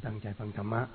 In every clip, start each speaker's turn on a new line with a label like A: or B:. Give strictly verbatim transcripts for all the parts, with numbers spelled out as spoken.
A: ตั้งใจฟังธรรมะ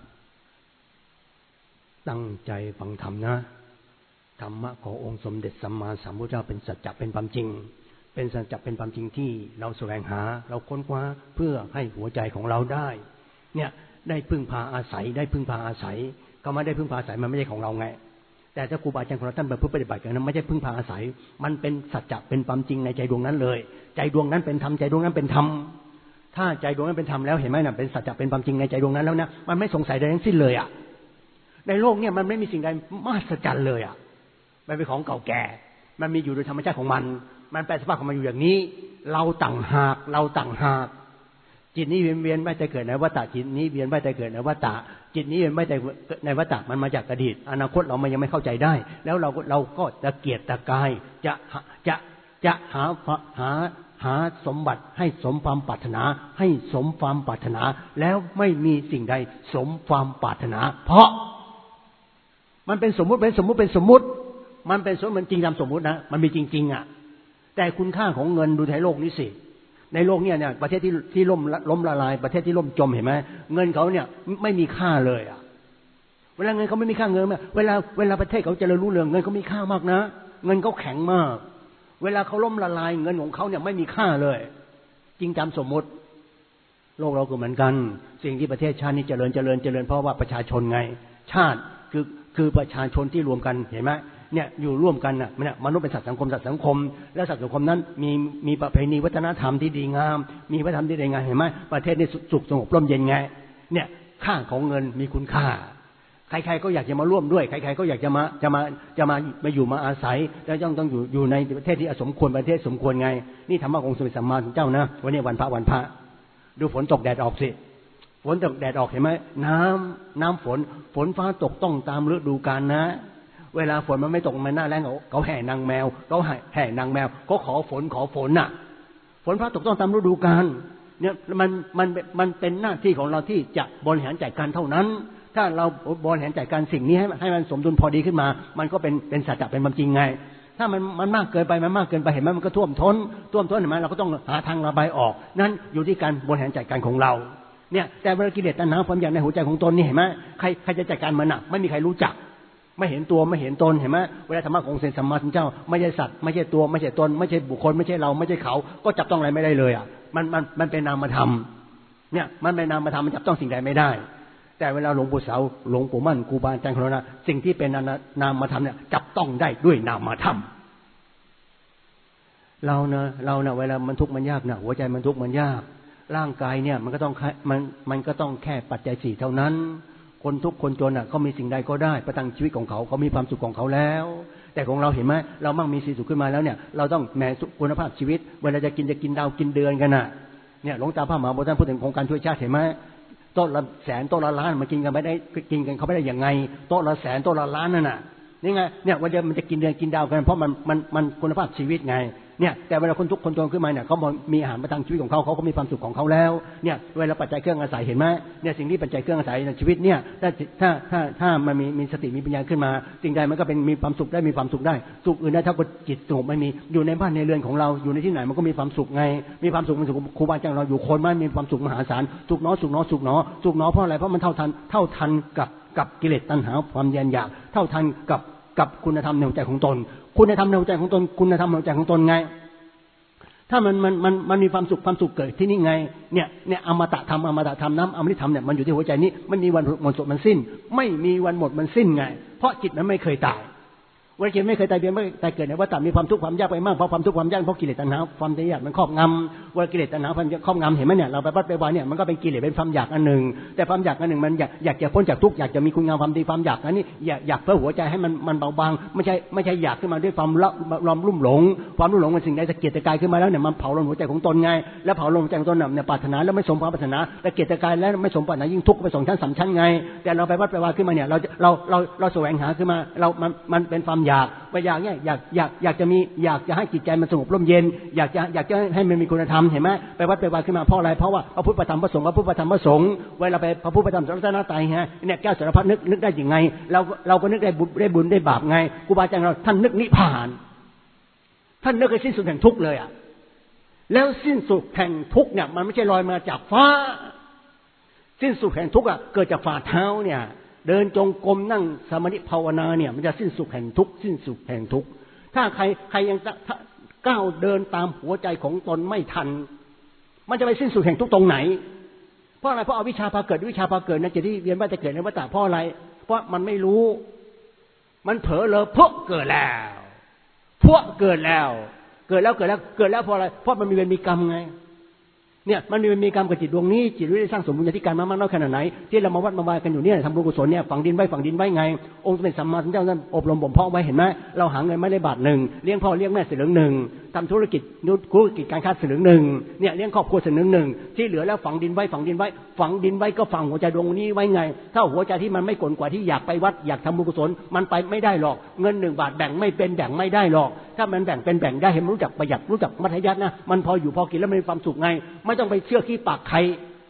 A: ตั้งใจฟังธรรมนะธรรมะขององค์สมเด็จสัมมาสัมพุทธเจ้าเป็นสัจจะเป็นความจริงเป็นสัจจะเป็นความจริงที่เราแสวงหาเราค้นคว้าเพื่อให้หัวใจของเราได้เนี่ยได้พึ่งพาอาศัยได้พึ่งพาอาศัยก็ไม่ได้พึ่งพาอาศัยมันไม่ใช่ของเราไงแต่ถ้าครูบาอาจารย์ของเราท่านปฏิบัติกันนั้นไม่ใช่พึ่งพาอาศัยมันเป็นสัจจะเป็นความจริงในใจดวงนั้นเลยใจดวงนั้นเป็นธรรมใจดวงนั้นเป็นธรรมถ้าใจดวงนั้นเป็นธรรมแล้วเห็นไหมน่ะเป็นสัจจะเป็นความจริงในใจดวงนั้นแล้วนะมันไม่สงสัยใดทั้งสิ้นเลยอ่ะในโลกเนี่ยมันไม่มีสิ่งใดมหัศจรรย์เลยอ่ะมันเป็นของเก่าแก่มันมีอยู่โดยธรรมชาติของมันมันแปรสภาพของมันอยู่อย่างนี้เราต่างหากเราต่างหากจิตนี้เวียนเวียนไม่แต่เกิดในวัฏฏะจิตนี้เวียนไม่แต่เกิดในวัฏฏะจิตนี้เวียนไม่แต่ในวัฏฏะมันมาจากอดีตอนาคตเรามันยังไม่เข้าใจได้แล้วเราเราก็ตะเกียกตะกายจะจะจะหาหาหาสมบัติให้สมความปรารถนาให้สมความปรารถนาแล้วไม่มีสิ่งใดสมความปรารถนาเพราะมันเป็นสมมุติเป็นสมมุติเป็นสมมุติมันเป็นสมมุติมันจริงตามสมมุตินะมันมีจริงๆอ่ะแต่คุณค่าของเงินดูในโลกนี้สิในโลกเนี่ยเนี่ยประเทศที่ที่ล่มล้มละลายประเทศที่ล่มจมเห็นไหมเงินเขาเนี่ยไม่มีค่าเลยอ่ะเวลาเงินเขาไม่มีค่าเงินเวลาเวลาประเทศเขาเจริญรุ่งเรืองเงินเขามีค่ามากนะเงินเขาแข็งมากเวลาเขาล่มละลายเงินของเขาเนี่ยไม่มีค่าเลยจริงตามสมมติโลกเราก็เหมือนกันสิ่งที่ประเทศชาตินี้เจริญเจริญเจริญเพราะว่าประชาชนไงชาติคือคือประชาชนที่รวมกันเห็นไหมเนี่ยอยู่ร่วมกันน่ะเนี่ยมนุษย์เป็นสัตว์สังคมสัตว์สังคมและสัตว์สังคมนั้นมีมีประเพณีวัฒนธรรมที่ดีงามมีวัฒนธรรมที่ดีงามเห็นไหมประเทศนี้สุขสงบร่มเย็นไงเนี่ยค่าของเงินมีคุณค่าใครๆก็อยากจะมาร่วมด้วยใครๆก็อยากจะมาจะมาจะมามาอยู่มาอาศัยแล้วต้องต้องอยู่อยู่ในประเทศที่สมควรประเทศสมควรไงนี่ธรรมะองค์สมเด็จสัมมาสัมพุทธเจ้านะวันนี้วันพระวันพระดูฝนตกแดดออกสิฝนตกแดดออกเห็นไหมน้ำน้ำฝนฝนฟ้าตกต้องตามฤดูกาลนะเวลาฝนมันไม่ตกมันหน้าแล้งเขาเขาแห่นางแมวเขาแห่นางแมวเขาขอฝนขอฝนน่ะฝนฟ้าตกต้องตามฤดูกาลเนี่ยมันมันมันเป็นหน้าที่ของเราที่จะบริหารจัดการเท่านั้นถ้าเราบริหารจัดการสิ่งนี้ให้ให้มันสมดุลพอดีขึ้นมามันก็เป็นเป็นสัจจะเป็นความจริงไงถ้ามันมันมากเกินไปมันมากเกินไปเห็นไหมมันก็ท่วมท้นท่วมท้นเห็นไหมเราก็ต้องหาทางระบายออกนั่นอยู่ที่การบริหารจัดการของเราเนี่ยแต่เวลากิเลสตัณหาความอยากในหัวใจของตนนี่เห็นไหมใครใครจะจัดการมันอ่ะไม่มีใครรู้จักไม่เห็นตัวไม่เห็นตนเห็นไหมเวลาธรรมะขององค์สัมมาสัมพุทธเจ้าไม่ใช่สัตว์ไม่ใช่ตัวไม่ใช่ตนไม่ใช่บุคคลไม่ใช่เราไม่ใช่เขาก็จับต้องอะไรไม่ได้เลยอ่ะมันมันมันเป็นนามธรรมเนี่ยมันเป็นนามธรรมมันจับต้องสิ่งใดไม่ได้แต่เวลาหลวงปู่เสาหลวงปู่มั่นครูบาอาจารย์ของเรานะสิ่งที่เป็นนามธรรมเนี่ยจับต้องได้ด้วยนามธรรมเราเนอะเราเนอะเวลามันทุกข์มันยากนะหัวใจมันทุกข์มันยากร่างกายเนี่ยมันก็ต้องมันมันก็ต้องแค่ปัจจัยสี่เท่านั้นคนทุกคนจนอ่ะเขามีสิ่งใดก็ได้ประทังชีวิตของเขาเขามีความสุขของเขาแล้วแต่ของเราเห็นไหมเรามั่งมีสีสุขขึ้นมาแล้วเนี่ยเราต้องแหมคุณภาพชีวิตเวลาจะกินจะกินดาวกินเดือนกันน่ะเนี่ยหลวงตาพระมหาบัวท่านพูดถึงโครงการช่วยชาติเห็นไหมโต๊ะละแสนโต๊ะละล้านมากินกันไม่ได้กินกันเขาไม่ได้อย่างไงโต๊ะละแสนโต๊ะละล้านนั่นน่ะนี่ไงเนี่ยวันเดียวมันจะกินเดือนกินดาวกันเพราะมันมันมันคุณภาพชีวิตไงเนี่ยแต่เวลาคนทุกคนจนขึ้นมาเนี่ยเขามีอาหารประทังชีวิตของเขาเขาก็มีความสุขของเขาแล้วเนี่ยเวลาปัจจัยเครื่องอาศัยเห็นไหมเนี่ยสิ่งที่ปัจจัยเครื่องอาศัยในชีวิตเนี่ยถ้าถ้าถ้าถ้ามันมีมีสติมีปัญญาขึ้นมาสิ่งใดมันก็เป็นมีความสุขได้มีความสุขได้สุขอื่นได้เท่ากับจิตสงบไม่มีอยู่ในบ้านในเรือนของเราอยู่ในที่ไหนมันก็มีความสุขไงมีความสุขมันสุขครูบาอาจารย์เราอยู่คนมันมีความสุขมหาศาลสุขน้อสุขน้อสุขน้อสุขน้อเพราะอะไรเพราะมันเท่าทันเท่าทันกับกับกิเลสตัณหาความแยนอยากเท่าทันกับกับคุณธรรมในหัวใจของตนคุณธรรมในหัวใจของตนคุณธรรมในหัวใจของตนไงถ้ามันมันมันมันมีความสุขความสุขเกิดที่นี่ไงเนี่ยเนี่ยอมตะธรรมอมตะธรรมน้ำอมฤตธรรมเนี่ยมันอยู่ที่หัวใจนี้มันมีวันหมดมันสิ้นไม่มีวันหมดมันสิ้นไงเพราะจิตนั้นไม่เคยตายวันจิตไม่เคยตายเพียงไม่ตายเกิดในวัฏฏะมีความทุกข์ความยากไปมากเพราะความทุกข์ความยากเพราะกิเลสตัณหาความอยากมันครอบงำว่ากิเลสตัณหาความครอบงำเห็นไหมเนี่ยเราไปวัดไปวาเนี่ยมันก็เป็นกิเลสเป็นความอยากอันหนึ่งแต่ความอยากอันหนึ่งมันอยากอยากจะพ้นจากทุกข์อยากจะมีคุณงามความดีความอยากอันนี้อยากอยากเพื่อหัวใจให้มันมันเบาบางไม่ใช่ไม่ใช่อยากขึ้นมาด้วยความละลอมลุ่มหลงความลุ่มหลงมันสิ่งใดตะเกียกตะกายขึ้นมาแล้วเนี่ยมันเผาลนหัวใจของตนไงแล้วเผาลนหัวใจของตนเนี่ยปรารถนาแล้วไม่สมความปรารถนาตะเกียกตะกายแล้วไม่สมปรารถนายิ่งทุกข์ไปสองชั้นสามชั้นไงแต่เราไปวัดไปวาขึ้นมาเนี่ยเราเราเราเราแสวงหาขึ้นมาเรามันมันเป็นความอยากไปอยากเนี่ยอยากอยากอยากจะมีอยากจะให้จิตใจมันสงบร่มเย็นอยากจะอยากจะให้มันมีคุณธรรมเห็นไหมไปวัดไปวาขึ้นมาเพราะอะไรเพราะว่าพระพุทธธรรมพระสงฆ์พระพุทธธรรมพระสงฆ์เวลาไปพระพุทธธรรมสารตนะตายฮะเนี่ยแก้วสารพัดนึกนึกได้ยังไงเราเราก็นึกได้บุญได้บุญได้บาปไงครูบาอาจารย์เราท่านนึกนิพพานท่านนึกให้สิ้นสุดแห่งทุกข์เลยอ่ะแล้วสิ้นสุดแห่งทุกข์เนี่ยมันไม่ใช่ลอยมาจากฟ้าสิ้นสุดแห่งทุกข์อ่ะเกิดจากฝ่าเท้าเนี่ยเดินจงกรมนั่งสมาธิภาวนาเนี่ยมันจะสิ้นสุดแห่งทุกข์สิ้นสุดแห่งทุกข์ถ้าใครใครยังก้าวเดินตามหัวใจของตนไม่ทันมันจะไปสิ้นสุดแห่งทุกข์ตรงไหนเพราะอะไรเพราะอวิชชาพาเกิดวิชชาพาเกิดนะจะที่เวียนว่ายตายเกิดในวัฏฏะเพราะอะไรเพราะมันไม่รู้มันเผลอเลยพวกเกิดแล้วพวกเกิดแล้วเกิดแล้วเกิดแล้วเกิดแล้วเพราะอะไรเพราะมันมีเวรมีกรรมไงเนี่ยมันมีมีกรรมกับจิตดวงนี้จิตได้สร้างสมบุญญาธิการมามากน้อยขนาดไหนที่เรามาวัดมาวายกันอยู่เนี่ยทำบุญกุศลเนี่ยฝังดินไว้ฝังดินไว้ไงองค์สมเด็จสัมมาสัมพุทธเจ้าท่านอบรมบ่มเพาะไว้เห็นไหมเราหาเงินไม่ได้บาทหนึ่งเลี้ยงพ่อเลี้ยงแม่เสียเหลืองหนึ่งทำธุรกิจธุรกิจการค้าเสียเหลืองหนึ่งเนี่ยเลี้ยงครอบครัวเสียเหลืองหนึ่งที่เหลือแล้วฝังดินไว้ฝังดินไว้ฝังดินไว้ก็ฝังหัวใจดวงนี้ไว้ไงถ้าหัวใจที่มันไม่กลนกว่าที่อยากไปวัดอยากทำบุญกุศลมันไปไม่ได้หรอกเงินหนึ่งบาทแบ่งไม่เป็นแบ่งไม่ได้หรอกถ้ามันแบ่งเป็นแบ่งได้เห็นรู้จักประหยัดรู้จักมัธยัสถ์นะมันพออยู่พอกินแล้วมันมีความสุขไงไม่ต้องไปเชื่อขี้ปากใคร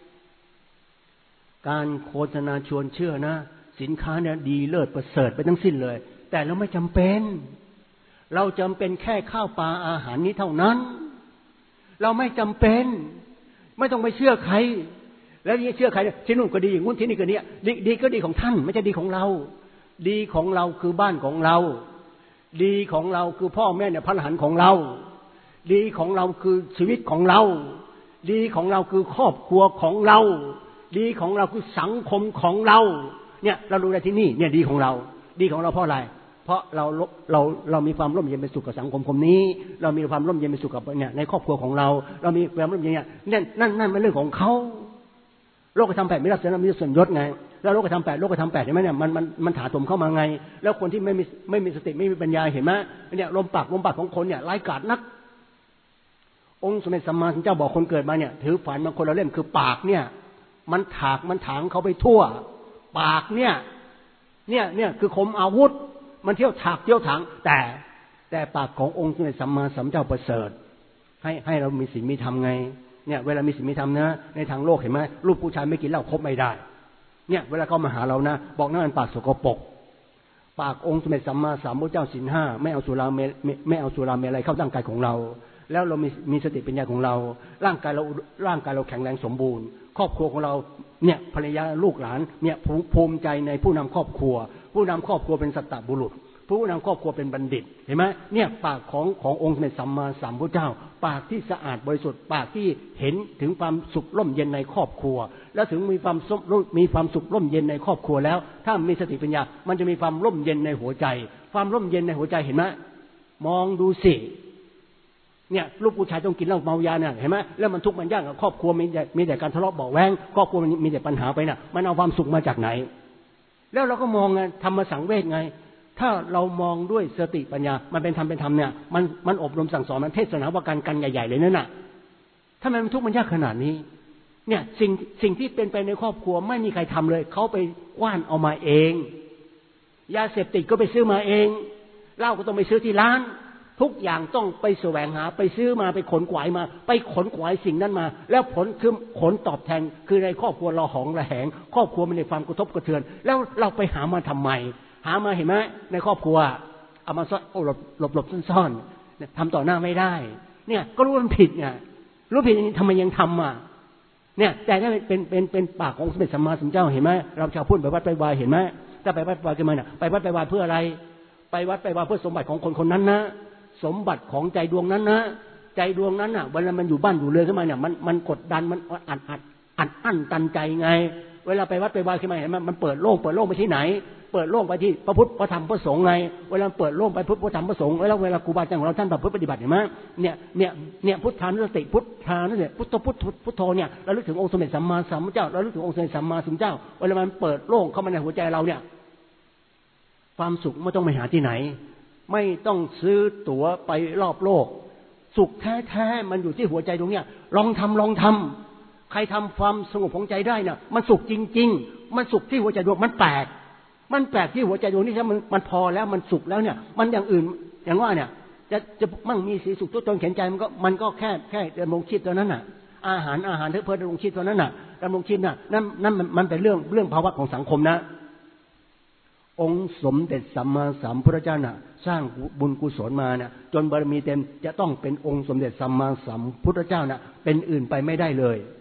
A: การโฆษณาชวนเชื่อนะสินค้าเนี่ยดีเลิศประเสริฐไปทั้งสิ้นเลยแต่เราไม่จำเป็นเราจำเป็นแค่ข้าวปลาอาหารนี้เท่านั้นเราไม่จำเป็นไม่ต้องไปเชื่อใครแล้วนี่เชื่อใครที่นู่นก็ดีอย่างนู้นที่นี่ก็เนี้ยดีดีก็ดีของท่านไม่ใช่ดีของเราดีของเราคือบ้านของเราดีของเราคือพ่อแม่เนี่ยพระอรหันต์ของเราดีของเราคือชีวิตของเราดีของเราคือครอบครัวของเราดีของเราคือสังคมของเราเนี่ยเราดูได้ที่นี่เนี่ยดีของเราดีของเราเพราะอะไรเพราะเราเราเรามีความร่มเย็นเป็นสุขกับสังคมคมนี้เรามีความร่มเย็นเป็นสุขกับเนี่ยในครอบครัวของเราเรามีความร่มเย็นเนี่ยนั่นนั่นนั่นเป็นเรื่องของเขาโลกธรรมแปดไม่รับเสนอมีส่วนยศไงแล้วโลกธรรมแปดโลกธรรมแปดเห็นไหมเนี่ยมันมันมันถาโถมเข้ามาไงแล้วคนที่ไม่มีไม่มีสติไม่มีปัญญาเห็นไหมเนี่ยลมปากลมปากของคนเนี่ยร้ายกาจนักองค์สมเด็จสัมมาสัมพุทธเจ้าบอกคนเกิดมาเนี่ยถือฝันมาคนละเล่มคือปากเนี่ยมันถากมันถางเขาไปทั่วปากเนี่ยเนี่ยเนี่ยคือคมอาวุธมันเที่ยวถากเที่ยวถางแต่แต่ปากขององค์สมเด็จสัมมาสัมพุทธเจ้าประเสริฐให้ให้เรามีศีลมีธรรมไงเนี่ยเวลามีศีลมีธรรมนะในทางโลกเห็นไหมลูกผู้ชายไม่กินเหล้าคบไม่ได้เนี่ยเวลาเขามาหาเรานะบอกนั่นมันปากสกปรกปากองค์สมเด็จสัมมาสัมพุทธเจ้าศีลห้าไม่เอาสุราเมไม่เอาสุราเมลัยเข้าร่างกายของเราแล้วเรามีมีสติปัญญาของเราร่างกายเราร่างกายเราแข็งแรงสมบูรณ์ครอบครัวของเราเนี่ยภรรยาลูกหลานเนี่ยภูมิใจในผู้นำครอบครัวผู้นำครอบครัวเป็นสัตตบุรุษผู้นำครอบครัวเป็นบัณฑิตเห็นไหมเนี่ยปากของขององค์ในสัมมาสัมพุทธเจ้าปากที่สะอาดบริสุทธิ์ปากที่เห็นถึงความสุขร่มเย็นในครอบครัวแล้วถึงมีความมีความสุขร่มเย็นในครอบครัวแล้วถ้ามีสติปัญญามันจะมีความร่มเย็นในหัวใจความร่มเย็นในหัวใจเห็นไหมมองดูสิเนี่ยลูกผู้ชายต้องกินเหล้าเมายาเนี่ยเห็นไหมแล้วมันทุกข์มันยากกับครอบครัวมีแต่มีแต่การทะเลาะเบาะแว้งครอบครัวมันมีแต่ปัญหาไปน่ะมันเอาความสุขมาจากไหนแล้วเราก็มองไงธรรมสังเวชไงถ้าเรามองด้วยสติปัญญามันเป็นธรรมเป็นธรรมเนี่ยมันมันอบรมสั่งสอนมันเทศนาว่าการกันใหญ่ๆเลยนั่นน่ะถ้ามันทุกข์มันยากขนาดนี้เนี่ยสิ่งสิ่งที่เป็นไปในครอบครัวไม่มีใครทำเลยเขาไปกว้านเอามาเองยาเสพติดก็ไปซื้อมาเองเหล้าก็ต้องไปซื้อที่ร้านทุกอย่างต้องไปแสวงหาไปซื้อมาไปขนขวายมาไปขนขวายสิ่งนั้นมาแล้วผลคือผลตอบแทนคือในครอบครัวเราหองระแหงครอบครัวมันในความกระทบกระเทือนแล้วเราไปหามาทำไมหามาเห็นไหมในครอบครัวเอามาซ่อนหลบหลบหลบซ่อนๆทำต่อหน้าไม่ได้เนี่ยก็รู้มันผิดไงรู้ผิดทำไมยังทำอ่ะเนี่ยแต่ถ้าเป็นเป็นเป็นปากของสมเด็จสัมมาสัมพุทธเจ้าเห็นไหมเราชาวพุทธไปวัดไปวายเห็นไหมถ้าไปวัดไปวายกันมาเนี่ยไปวัดไปวายเพื่ออะไรไปวัดไปวายเพื่อสมบัติของคนคนนั้นนะสมบัติของใจดวงนั้นนะใจดวงนั้นน่ะเวลามันอยู่บ้านอยู่เรือนขึ้นมาเนี่ยมันมันกดดันมันอัดอัดอัดอั้นตันใจไงเวลาไปวัดไปวายขึ้นมาเห็นไหมมันเปิดโล่งเปิดโล่งไปที่ไหนเปิดโล่งไปที่พระพุทธพระธรรมพระสงฆ์ไงเวลาเปิดโล่งไปพุทธพระธรรมพระสงฆ์แล้วเวลาครูบาอาจารย์ของเราท่านแบบพุทธปฏิบัติเห็นไหมเนี่ยเนี่ยเนี่ยพุทธานุสติพุทธานุสติพุทธพุทธพุทโธเนี่ยเราลึกถึงองค์สมเด็จสัมมาสัมพุทธเจ้าเราลึกถึงองค์สมเด็จสัมมาสัมพุทธเจ้าเวลามันเปิดโล่งเข้ามาในหัวใจเราเนี่ยความสุขไม่ต้องไปหาที่ไหนไม่ต้องซื้อตั๋วไปรอบโลกสุขแท้ๆมันอยู่ที่หัวใจตรงเนี้ยลองทำลองทำใครทำความสงบของใจได้เนี่ยมันสุขจริงๆมันสุขที่หัวใจดวงมันแปลกมันแปลกที่หัวใจดวงนี่ถ้ามันมันพอแล้วมันสุขแล้วเนี่ยมันอย่างอื่นอย่างว่าเนี่ยจะจะมั่งมีสีสุขทุกตนเข็นใจมันก็มันก็แค่แค่ดำรงชีพเท่านั้นน่ะอาหารอาหารเพื่อดำรงชีพเท่านั้นน่ะดำรงชีพน่ะนั่นนั่นมันเป็นเรื่องเรื่องภาวะของสังคมนะองค์สมเด็จสัมมาสัมพุทธเจ้าน่ะสร้างบุญกุศลมาเนี่ยจนบารมีเต็มจะต้องเป็นองค์สมเด็จสัมมาสัมพุทธเจ้าน่ะเป็นอื่นไปไม่ได้เลย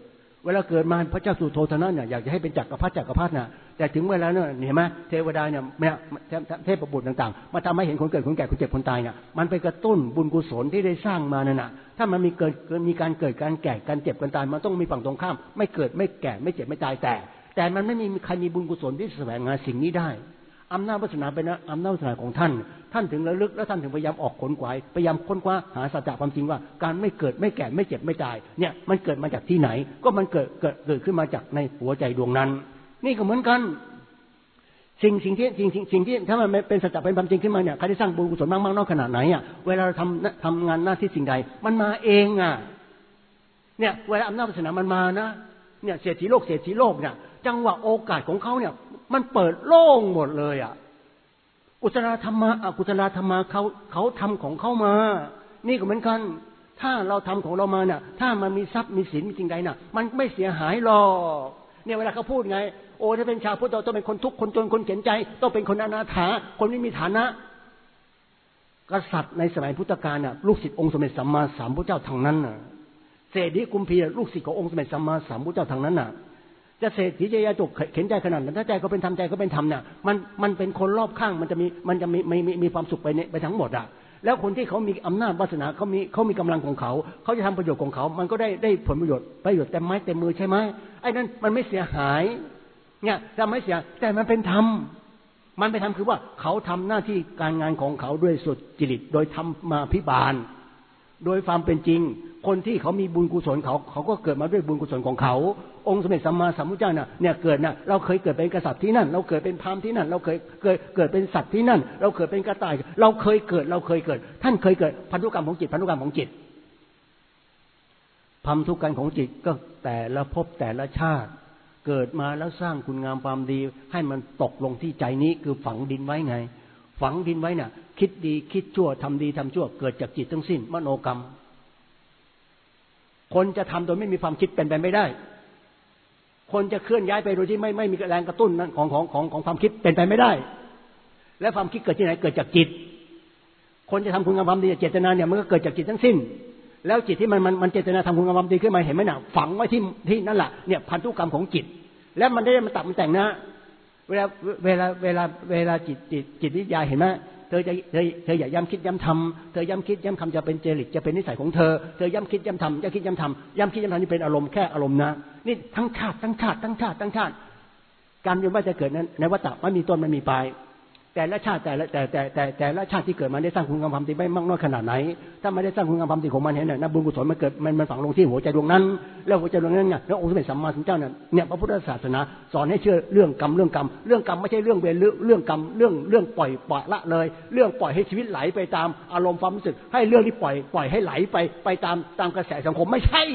A: เวลาเกิดมาพระเจ้าสุโธทนะเนี่ยอยากจะให้เป็นจักรพรรดิจักรพรรดิน่ะแต่ถึงเวลาเนี่ยเห็นไหมเทวดาเนี่ยเทพบุตรต่างๆมาทำให้เห็นคนเกิดคนแก่คนเจ็บคนตายเนี่ยมันไปกระตุ้นบุญกุศลที่ได้สร้างมานั่นน่ะถ้ามันมีเกิดมีการเกิดการแก่การเจ็บการตายมันต้องมีฝั่งตรงข้ามไม่เกิดไม่แก่ไม่เจ็บไม่ตายแต่แต่มันไม่มีใครมีบุญกุศลที่แสวงหาสิ่งนี้ได้อำนาจวาสนาเป็นอำนาจวาสนาของท่านท่านถึงระลึกและท่านถึงพยายามออกขนขวายพยายามค้นคว้าหาสัจจะความจริงว่าการไม่เกิดไม่แก่ไม่เจ็บไม่ตายเนี่ยมันเกิดมาจากที่ไหนก็มันเกิดเกิดเกิดขึ้นมาจากในหัวใจดวงนั้นนี่ก็เหมือนกันสิ่งสิ่งที่สิ่งสิ่งสิ่งที่ถ้ามันเป็นสัจจะเป็นความจริงขึ้นมาเนี่ยใครได้สร้างบุญกุศลมากมากน้อยขนาดไหนอ่ะเวลาเราทำทำงานหน้าที่สิ่งใดมันมาเองอ่ะเนี่ยเวลาอำนาจวาสนามันมานะเนี่ยเศรษฐีโลกเศรษฐีโลกเนี่ยจังหวะโอกาสของเขาเนี่ยมันเปิดโล่งหมดเลยอ่ะกุศลธรรมะอกุศลธรรมะเขาเขาทำของเขามานี่ก็เหมือนกันถ้าเราทำของเรามาเนี่ยถ้ามันมีทรัพย์มีสินมีสิ่งใดน่ะมันไม่เสียหายหรอกเนี่ยเวลาเขาพูดไงโอ้ถ้าเป็นชาวพุทธต้องเป็นคนทุกข์คนจนคนเข็ญใจต้องเป็นคนอนาถาคนไม่มีฐานะกษัตริย์ในสมัยพุทธกาลน่ะลูกศิษย์องค์สมเด็จสัมมาสัมพุทธเจ้าทางนั้นน่ะเศรษฐีกุมพีลูกศิษย์ขององค์สมเด็จสัมมาสัมพุทธเจ้าทางนั้นน่ะจะเศรษฐีจะยาจกเข็นใจขนาดนั้นถ้าใจก็เป็นธรรมใจก็เป็นธรรมเนี่ยมันมันเป็นคนรอบข้างมันจะมีมันจะมีมีมีมีความสุขไปไปทั้งหมดอ่ะแล้วคนที่เขามีอำนาจวาสนาเขามีเขามีกำลังของเขาเขาจะทำประโยชน์ของเขามันก็ได้ได้ผลประโยชน์ประโยชน์เต็มไม้เต็มมือใช่ไหมไอ้นั่นมันไม่เสียหายเนี่ยจะไม่เสียแต่มันเป็นธรรมมันเป็นธรรมคือว่าเขาทำหน้าที่การงานของเขาด้วยสุจริตโดยธรรมาภิบาลโดยความเป็นจริงคนที่เขามีบุญกุศลเขาเขาก็เกิดมาด้วยบุญกุศลของเขาองค์สมเด็จสัมมาสัมพุทธเจ้าเนี่ยเนี่ยเกิดน่ะเราเคยเกิดเป็นกษัตริย์ที่นั่นเราเกิดเป็นพราหมณ์ที่นั่นเราเคยเกิดเกิดเป็นสัตว์ที่นั่นเราเกิดเป็นกระต่ายเราเคยเกิดเราเคยเกิดท่านเคยเกิดพันธุกรรมของจิตพันธุกรรมของจิตพันธุกรรมของจิตก็แต่ละภพแต่ละชาติเกิดมาแล้วสร้างคุณงามความดีให้มันตกลงที่ใจนี้คือฝังดินไว้ไงฝังดินไว้น่ะคิดดีคิดชั่วทำดีทำชั่วเกิดจากจิตทั้งสิ้นมโนกรรมคนจะทำโดยไม่มีความคิดเป็นไปไม่ได้คนจะเคลื่อนย้ายไปโดยที่ไม่ไม่มีแรงกระตุ้นของของของของความคิดเป็นไปไม่ได้และความคิดเกิดที่ไหนเกิดจากจิตคนจะทำคุณงามความดีเจตนาเนี่ยมันก็เกิดจากจิตทั้งสิ้นแล้วจิตที่มันมันมันเจตนาทำคุณงามความดีขึ้นมาเห็นไหมน่ะฝังไว้ที่ที่นั่นแหละเนี่ยพันธุกรรมของจิตแล้วมันได้มันตัดมันแต่งนะเวลาเวลาเวลาเวลาจิตจิตจิตวิทยาเห็นไหมเธอจะเธอเธออย่าย้ำคิดย้ำทำเธอย้ำคิดย้ำทำจะเป็นเจริญจะเป็นนิสัยของเธอเธอย้ำคิดย้ำทำย้ำคิดย้ำทำย้ำคิดย้ำทำนี่เป็นอารมณ์แค่อารมณ์นะนี่ทั้งชาติทั้งชาติทั้งชาติทั้งชาติการเวียนว่ายจะเกิดนั้นในวัฏฏะมันมีต้นมันมีปลายแต่ละชาติแต่ละแต่แต่แต่แต่ละชาติที่เกิดมาได้สร้างคุณงามความดีไม่มากน้อยขนาดไหนถ้าไม่ได้สร้างคุณงามความดีของมันเห็นเนี่ยนะบุญกุศลมันเกิดมันมันฝังลงที่หัวใจดวงนั้นแล้วหัวใจดวงนั้นเนี่ยแล้วองค์สมเด็จสัมมาสัมพุทธเจ้าเนี่ยเนี่ยพระพุทธศาสนาสอนให้เชื่อเรื่องกรรมเรื่องกรรมเรื่องกรรมไม่ใช่เรื่องเวรเรื่องกรรมเรื่องเรื่องปล่อยปล่อยละเลยเรื่องปล่อยให้ชีวิตไหลไปตามอารมณ์ความรู้สึกให้เรื่องที่ปล่อยปล่อยให้ไหลไปไปตามตามกระแสสังคมไม่ใช่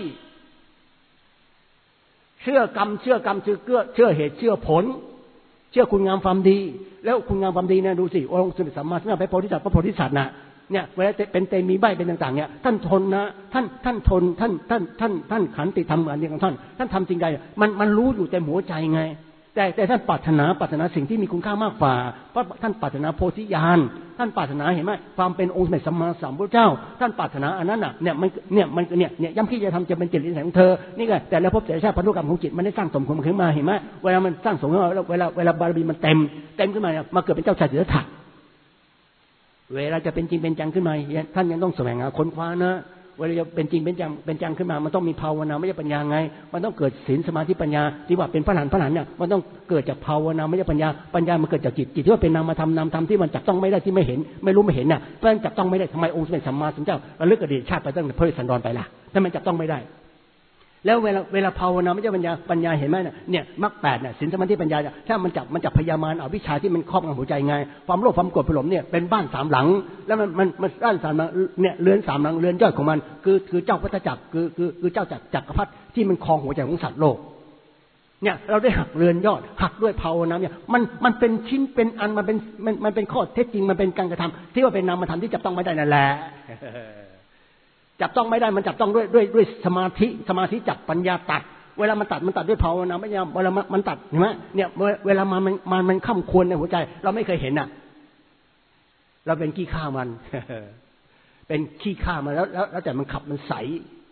A: เชื่อกรรมเชื่อกรรมเชื่อเกื้อเชื่อเหตุเชื่อผลเชื่อคุณงามความดีแล้วคุณงามความดีเนี่ยดูสิองค์สมเด็จสัมมาสัมพุทธเจ้าพระโพธิสัตว์พระโพธิสัตว์น่ะเนี่ยเวลาเป็นเตมีใบเป็นต่างๆเนี่ยท่านทนนะท่านท่านทนท่านท่านท่านท่านขันติธรรมอันนี้ของท่านท่านทำจริงใดมันมันรู้อยู่เต็มหัวใจไงแต่แต่ท่านปรารถนาปรารถนาสิ่งที่มีคุณค่ามากกว่าเพราะท่านปรารถนาโพธิญาณท่านปรารถนาเห็นไหมความเป็นองค์สมเด็จสัมมาสัมพุทธเจ้าท่านปรารถนาอันนั้นน่ะเนี่ยมันเนี่ยมันเนี่ยเนี่ยย่ำที่จะทำจะเป็นจิตนิสัยของเธอนี่ไงแต่แล้วพบแต่ชาติพันธุกรรมของจิตมันได้สร้างสมขึ้นมาเห็นไหมเวลามันสร้างสมขึ้นมาเวลาเวลาบารมีมันเต็มเต็มขึ้นมาเนี่ยมาเกิดเป็นเจ้าชายสิทธัตถะเวลาจะเป็นจริงเป็นจังขึ้นมาท่านยังต้องแสวงหาค้นคว้านะเวลาจะเป็นจริงเป็นจังเป็นจังขึ้นมามันต้องมีภาวนาไม่ใช่ปัญญาไงมันต้องเกิดศีลสมาธิปัญญาที่ว่าเป็นพระหลานพระหลานเนี่ยมันต้องเกิดจากภาวนาไม่ใช่ปัญญาปัญญามันเกิดจากจิตจิตที่ว่าเป็นนามธรรมนามธรรมที่มันจับต้องไม่ได้ที่ไม่เห็นไม่รู้ไม่เห็นน่ะเพราะฉะนั้นจับต้องไม่ได้ทำไมองค์สมเด็จสัมมาสัมพุทธเจ้าระลึกอดีตชาติไปตั้งแต่พระฤาษีสันดรไปล่ะทำไมจับต้องไม่ได้แล้วเวลาเวลาภาวนาไม่ใช่ปัญญาปัญญาเห็นไหมเนี่ยเนี่ยมรรคแปดเนี่ยศีลสมาธิปัญญาถ้ามันจับมันจับพยามารอวิชชาที่มันครอบงำหัวใจไงความโลภความโกรธความหลงเนี่ยเป็นบ้านสามหลังแล้วมันมันมันบ้านสามหลังเนี่ยเรือนสามหลังเรือนยอดของมันคือคือเจ้าวัฏจักรคือคือคือเจ้าจักรจักรพรรดิที่มันครองหัวใจของสัตว์โลกเนี่ยเราได้หักเรือนยอดหักด้วยภาวนาเนี่ยมันมันเป็นชิ้นเป็นอันมันเป็นมันมันเป็นข้อเท็จจริงมันเป็นการกระทำที่ว่าเป็นนามธรรมที่จับต้องไม่ได้นั่นแหละจับต้องไม่ได้มันจับต้องด้วยด้วยด้วยสมาธิสมาธิจับปัญญาตัดเวลามันตัดมันตัดด้วยภาวนาไม่ยอมเวลามันตัดเห็นไหมเนี่ยเวลามันมันมันข้ามควรในหัวใจเราไม่เคยเห็นอ่ะเราเป็นขี้ข้ามันเป็นขี้ข้ามันแล้วแล้วแต่มันขับมันใส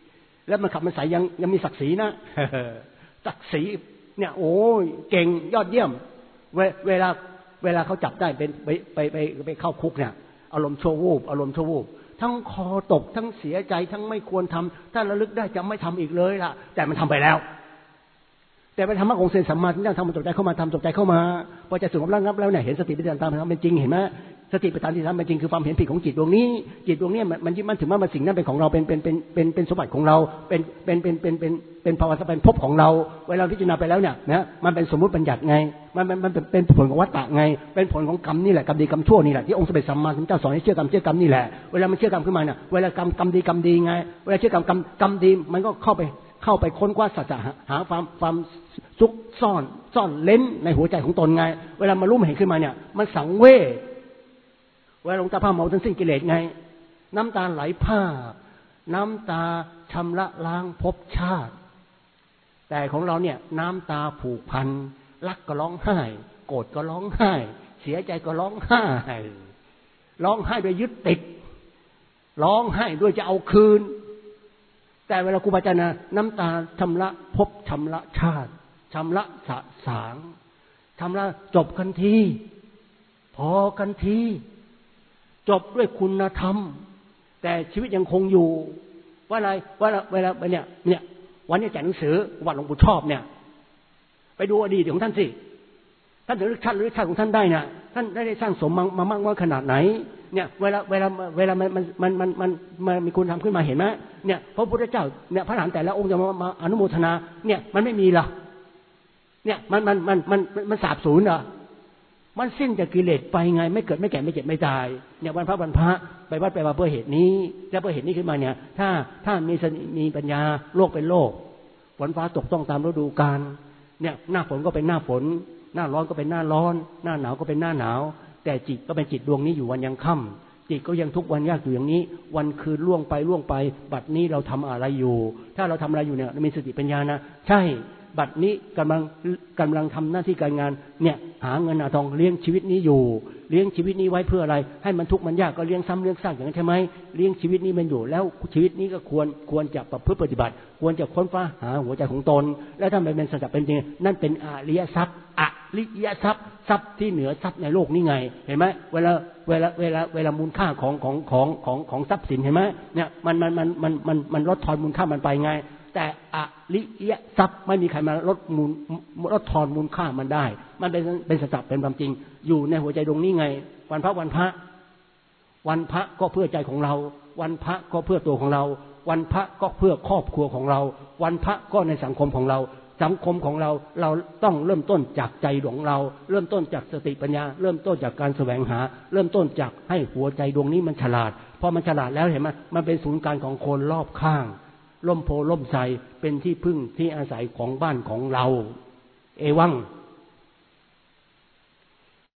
A: แล้วมันขับมันใสยังยังมีศักดิ์ศรีนะ ศักดิ์ศรีเนี่ยโอ้ยเก่งยอดเยี่ยมเวเวลาเวลาเขาจับได้เป็นไปไปไปไปเข้าคุกเนี่ยอารมณ์ชั่ววูบอารมณ์ชั่ววูบทั้งคอตกทั้งเสียใจทั้งไม่ควรทำถ้าระลึกได้จะไม่ทำอีกเลยล่ะแต่มันทำไปแล้วแต่ไปทำมรรคองค์เซนสัมมาที่นั่งทำมันจบใจเข้ามาทำจบใจเข้ามาพอจะสงบระงับแล้วเนี่ยเห็นสติปัฏฐานตามเป็นจริงเห็นไหมสติปัฏฐานที่ทำเป็นจริงคือความเห็นผิดของจิตดวงนี้จิตดวงนี้มันยึดมั่นถือว่ามันสิ่งนั้นเป็นของเราเป็นเป็นเป็นเป็นเป็นสมบัติของเราเป็นเป็นเป็นเป็นเป็นเป็นภาวะเป็นภพของเราเวลาพิจารณาไปแล้วเนี่ยนะมันเป็นสมมุติบัญญัติไงมันมันมันเป็นผลของวัฏฏะไงเป็นผลของกรรมนี่แหละกรรมดีกรรมชั่วนี่แหละที่องค์สมเด็จสัมมาสัมพุทธเจ้าสอนให้เชื่อกรรมเชื่อกรรมนี่แหละเวลามันเชื่อกรรมขึ้นมาเนี่ยเวลากรรมกรรมดีกรรมดีไงเวลาเชื่อกรรมกรรมกรรมดีมันก็เข้าไปเข้าไปค้นคว้าสัจจะหาความความซุกซ่อนซ่อนเล้นในหัวใจของตนไงเวลามารู้เห็นขึ้นมาเนี่ยมันสังเวชเวลาหลวงตาผ้าเมาทั้งสิ้นกิเลสไงน้ำตาไหลผ้าน้ำตาชำระล้างภพชาติแต่ของเราเนี่ยน้ำตาผูกพันรักก็ร้องไห้โกรธก็ร้องไห้เสียใจก็ร้องไห้ร้องไห้โดยยึดติดร้องไห้ด้วยจะเอาคืนแต่เวลาครูบาอาจารย์นะน้ำตาชำระภพชำระชาติชำระสะสางชำระจบกันทีพอกันทีจบด้วยคุณธรรมแต่ชีวิตยังคงอยู่ว่าอะไรว่าเวลาเนี่ยเนี่ยวันนี้แจกหนังสือวัดหลวงปู่ชอบเนี่ยไปดูอดีตของท่านสิท่านถึงชาติหรือชาติของท่านได้นะท่านได้สร้างสมมามากน้อยขนาดไหนเนี่ยเวลาเวลาเวลามันมันมันมันมันมีคุณทำขึ้นมาเห็นไหมเนี่ยพระพุทธเจ้าเนี่ยพระอรหันต์แต่ละองค์จะมามาอนุโมทนาเนี่ยมันไม่มีหรอเนี่ยมันมันมันมันมันสาบสูญเหรอมันสิ้นจากกิเลสไปไงไม่เกิดไม่แก่ไม่เจ็บไม่ตายเนี่ยวันพระวันพระไปวัดไปมาเพื่อเหตุนี้แล้วเพื่อเหตุนี้ขึ้นมาเนี่ยถ้าถ้ามีมีปัญญาโลกเป็นโลกฝนฟ้าตกต้องตามฤดูกาลเนี่ยหน้าฝนก็เป็นหน้าฝนหน้าร้อนก็เป็นหน้าร้อนหน้าหนาวก็เป็นหน้าหนาวแต่จิตก็เป็นจิตดวงนี้อยู่วันยังค่ำจิตก็ยังทุกวันยากอยู่อย่างนี้วันคืนล่วงไปล่วงไปบัดนี้เราทำอะไรอยู่ถ้าเราทำอะไรอยู่เนี่ยมีสติปัญญานะใช่บัดนี้กำลังกำลังทำหน้าที่การงานเนี่ยหาเงินหาทองเลี้ยงชีวิตนี้อยู่เลี้ยงชีวิตนี้ไว้เพื่ออะไรให้มันทุกข์มันยากก็เลี้ยงซ้ำเลี้ยงซากอย่างนั้นใช่ไหมเลี้ยงชีวิตนี้มันอยู่แล้วชีวิตนี้ก็ควรควรจะประพฤติปฏิบัติควรจะค้นคว้าหาหัวใจของตนแล้วถ้ามันเป็นสัจจะเป็นจริงนั่นเป็นอริยทรัพย์อริยทรัพย์ทรัพย์ที่เหนือทรัพย์ในโลกนี้ไงเห็นไหมเวลาเวลาเวลาเวลามูลค่าของของของของของทรัพย์สินเห็นไหมเนี่ยมันมันมันมันมันมันลดทอนมูลค่ามันไปไงแต่อริยทรัพย์ไม่มีใครมาลดมูลลดทอนมูลค่ามันได้มันเป็นเป็นสัจจะเป็นความจริงอยู่ในหัวใจดวงนี้ไงวันพระวันพระวันพระก็เพื่อใจของเราวันพระก็เพื่อตัวของเราวันพระก็เพื่อครอบครัวของเราวันพระก็ในสังคมของเราสังคมของเราเราต้องเริ่มต้นจากใจของเราเริ่มต้นจากสติปัญญาเริ่มต้นจากการแสวงหาเริ่มต้นจากให้หัวใจดวงนี้มันฉลาดพอมันฉลาดแล้วเห็นไหมมันเป็นศูนย์กลางของคนรอบข้างล่มโพล่มไทรเป็นที่พึ่งที่อาศัยของบ้านของเราเอวัง